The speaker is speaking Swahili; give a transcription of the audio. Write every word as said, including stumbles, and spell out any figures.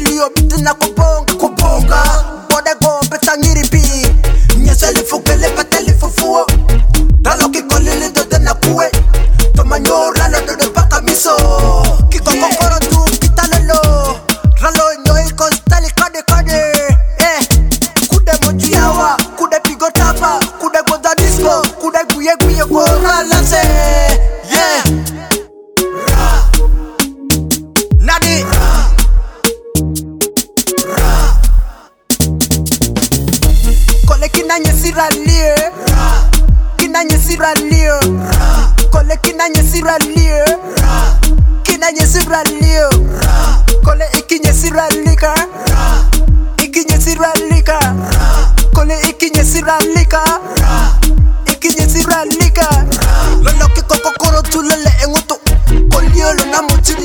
kilio bitina kubonga kubonga bode go betangiri pi nyeseli fukele pateli fufuo ralo kikolili dote na kuwe tomanyo ralo dote paka miso kiko kokoro tu kitalelo ralo nyoi kostali kade kade eh kude moju yawa kude pigo tapa kude goda disco kude guye guye go ralase yeah ra nadi ra ra kole kina nyesira lie ra kina nyesira lie ra kole kina nyesira lie ra kina nyesira lie ra kole iki nyesira lika ra iki nyesira lika ra kole iki nyesira lika ra iki nyesira lika ra lolo kiko kokoro tulele enguto kolio lo na mochiri